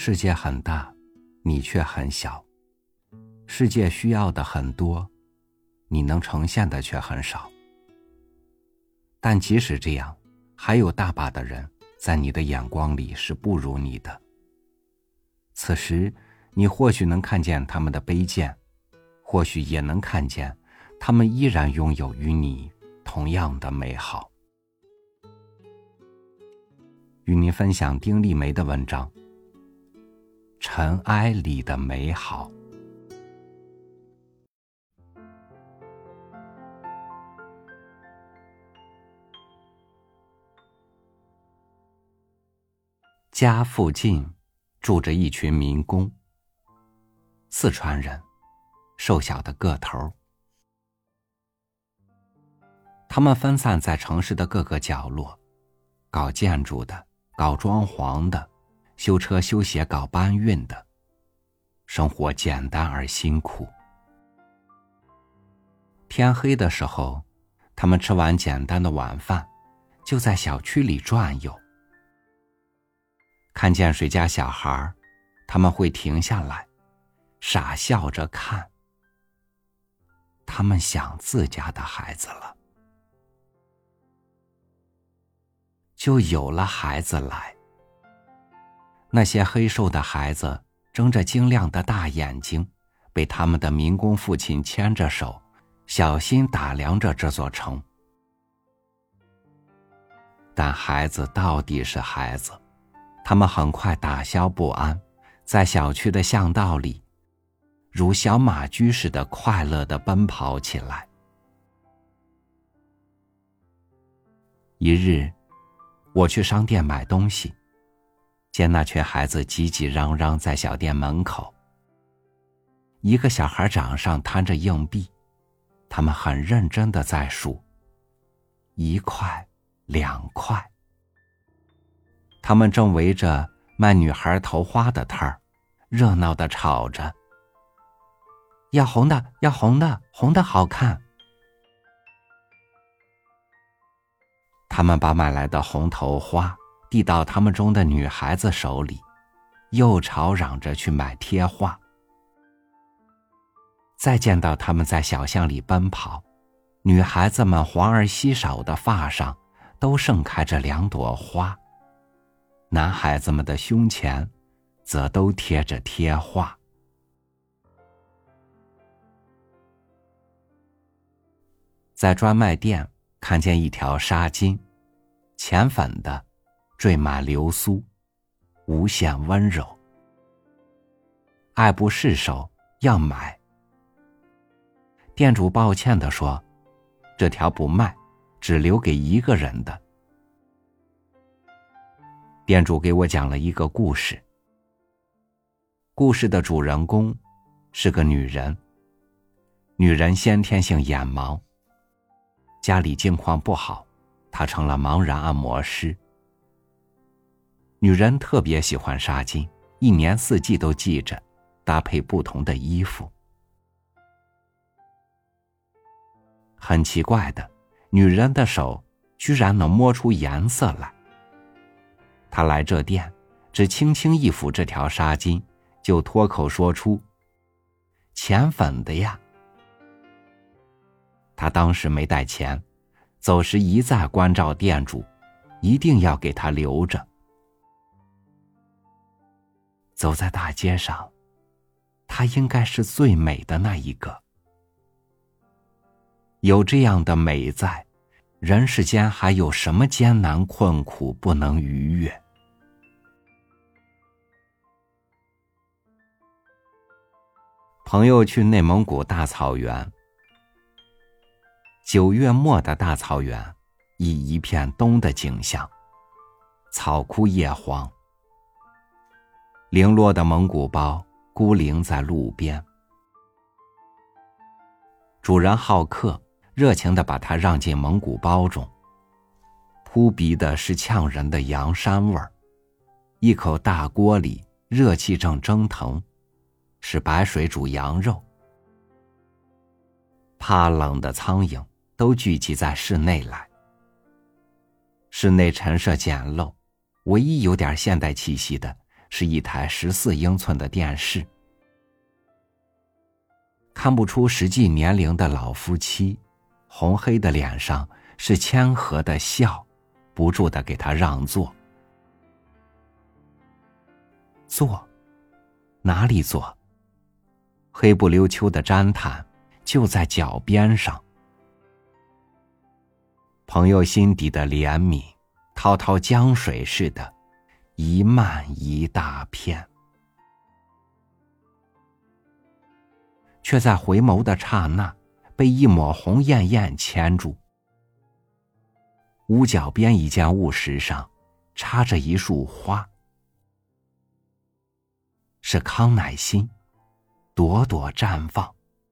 世界很大，你却很小；世界需要的很多，你能呈现的却很少。但即使这样，还有大把的人在你的眼光里是不如你的。此时，你或许能看见他们的卑贱，或许也能看见他们依然拥有与你同样的美好。与您分享丁立梅的文章《尘埃里的美好》。家附近住着一群民工，四川人，瘦小的个头。他们分散在城市的各个角落，搞建筑的，搞装潢的，修车修鞋搞搬运的，生活简单而辛苦。天黑的时候，他们吃完简单的晚饭，就在小区里转悠。看见谁家小孩，他们会停下来，傻笑着看。他们想自家的孩子了，就有了孩子来。那些黑瘦的孩子睁着晶亮的大眼睛，被他们的民工父亲牵着手，小心打量着这座城。但孩子到底是孩子，他们很快打消不安，在小区的巷道里，如小马驹似的快乐地奔跑起来。一日，我去商店买东西，见那群孩子挤挤嚷嚷在小店门口。一个小孩掌上摊着硬币，他们很认真地在数，1块、2块。他们正围着卖女孩头花的摊儿，热闹地吵着：要红的，要红的，红的好看。他们把买来的红头花递到他们中的女孩子手里，又吵嚷着去买贴画。再见到他们在小巷里奔跑，女孩子们黄而稀少的发上都盛开着2朵花，男孩子们的胸前则都贴着贴画。在专卖店看见一条纱巾，浅粉的，缀满流苏，无限温柔。爱不释手，要买。店主抱歉地说：这条不卖，只留给1个人的。店主给我讲了一个故事。故事的主人公是个女人，女人先天性眼盲，家里境况不好，她成了盲人按摩师。女人特别喜欢纱巾，一年4季都系着，搭配不同的衣服。很奇怪的，女人的手居然能摸出颜色来。她来这店，只轻轻一抚这条纱巾，就脱口说出：浅粉的呀。她当时没带钱，走时一再关照店主，一定要给她留着。走在大街上，她应该是最美的那一个。有这样的美在，人世间还有什么艰难困苦不能逾越？朋友去内蒙古大草原，9月末的大草原已一片冬的景象，草枯叶黄，零落的蒙古包孤零在路边。主人好客，热情地把它让进蒙古包中，扑鼻的是呛人的羊膻味儿，一口大锅里热气正蒸腾，是白水煮羊肉。怕冷的苍蝇都聚集在室内来。室内陈设简陋，唯一有点现代气息的是一台14英寸的电视。看不出实际年龄的老夫妻，红黑的脸上是谦和的笑，不住地给他让座。坐？哪里坐？黑不溜秋的毡毯就在脚边上。朋友心底的怜悯，滔滔江水似的，一漫一大片。却在回眸的刹那，被一抹红艳艳牵住。屋角边一件物石上插着一束花，是康乃馨，朵朵绽放。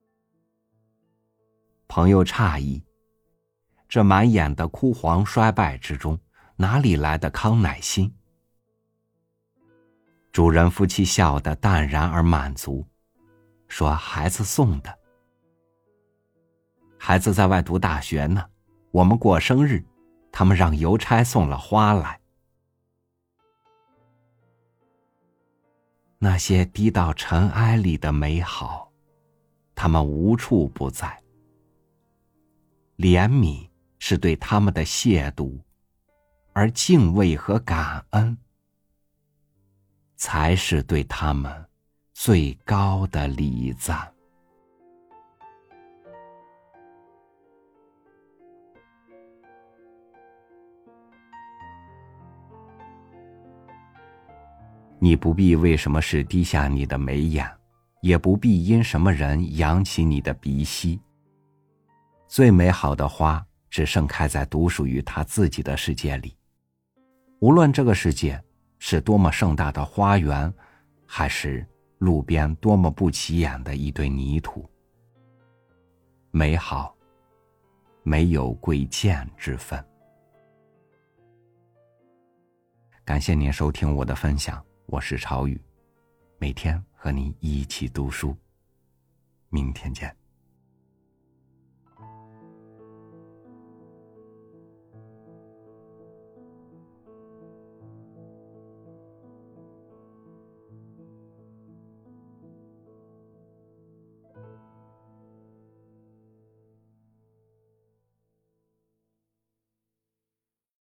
朋友诧异，这满眼的枯黄衰败之中，哪里来的康乃馨？主人夫妻笑得淡然而满足，说孩子送的。孩子在外读大学呢，我们过生日，他们让邮差送了花来。那些低到尘埃里的美好，他们无处不在。怜悯是对他们的亵渎，而敬畏和感恩才是对他们最高的礼赞。你不必为什么事低下你的眉眼，也不必因什么人扬起你的鼻息。最美好的花只盛开在独属于它自己的世界里，无论这个世界是多么盛大的花园，还是路边多么不起眼的一堆泥土，美好没有贵贱之分。感谢您收听我的分享，我是朝雨，每天和您一起读书，明天见。